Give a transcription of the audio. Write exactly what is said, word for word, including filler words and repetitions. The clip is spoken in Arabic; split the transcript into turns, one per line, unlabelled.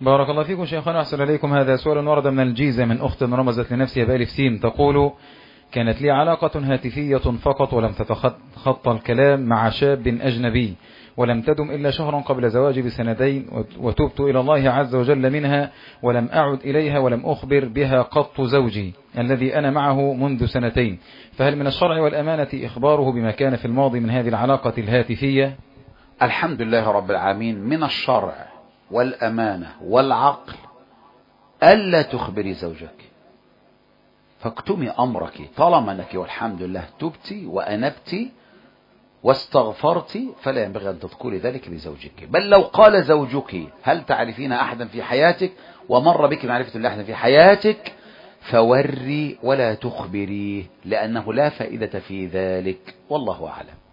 بارك الله فيكم شيخنا، أحسن إليكم. هذا سؤال ورد من الجيزة من أخت رمزت لنفسها بألف سين، تقول: كانت لي علاقة هاتفية فقط ولم تتخطى الكلام مع شاب أجنبي، ولم تدم إلا شهرا قبل زواجي بسنتين، وتبت إلى الله عز وجل منها، ولم أعد إليها ولم أخبر بها قط زوجي الذي أنا معه منذ سنتين، فهل من الشرع والأمانة إخباره بما كان في الماضي من هذه العلاقة الهاتفية؟
الحمد لله رب العالمين. من الشرع والأمانة والعقل ألا تخبري زوجك، فاكتمي أمرك طالما أنك والحمد لله تبتي وأنبتي واستغفرتي، فلا ينبغي أن تذكري ذلك لزوجك. بل لو قال زوجك: هل تعرفين أحدا في حياتك، ومر بك معرفة الله أحدا في حياتك، فوري ولا تخبريه، لأنه لا فائدة في ذلك، والله أعلم.